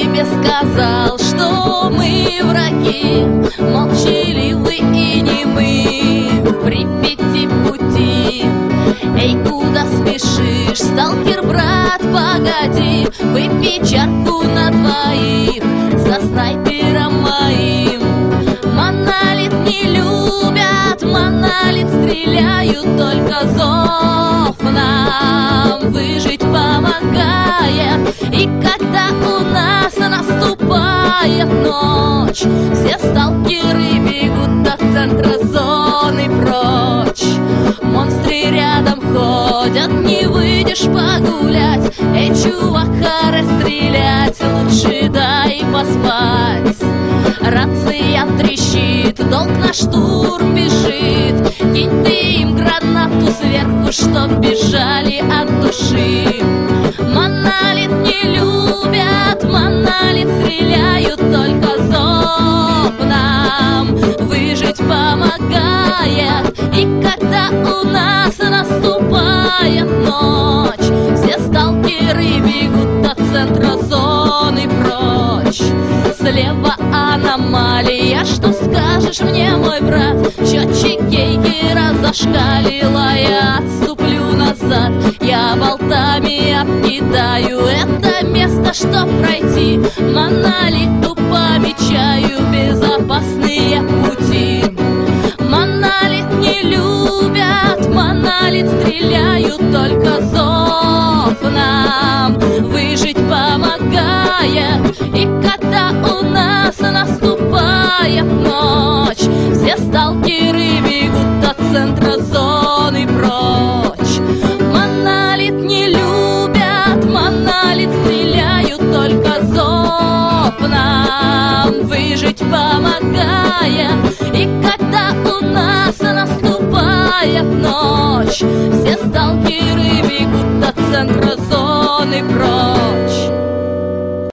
тебе сказал, что мы враги, молчаливы и немы в Припяти пути. Эй, куда спешишь, сталкер, брат, погоди, выпей чарку на двоих за снайпером моим. Монолит не любят, монолит стреляют, только зов нам выжить помогает. И когда у нас наступает ночь, все сталкеры бегут от центра зоны прочь. Монстры рядом ходят, не выйдешь погулять. Эй, чувак, расстрелять, лучше дай поспать. Рация трещит, долг на штурм бежит. Кинь ты им гранату сверху, чтоб бежали от души. Монолит не любят, монолит стреляют, только зов нам выжить помогает. И когда у нас наступает ночь, все сталкеры бегут от центра зоны прочь. Слева аномалия, что скажешь мне, мой брат? Счетчик Гейгера зашкалила, я отступлю назад. Я болтами обкидаю это место, чтоб пройти. Монолиту помечаю безопасные пути. Монолит не любят, монолит стреляют, только зов нам выжить помогает. И когда у нас наступает ночь, все сталкеры бегут от центра зоны прочь. Монолит не любят, монолит стреляют, только зов нам выжить помогает. И когда у нас наступает ночь, все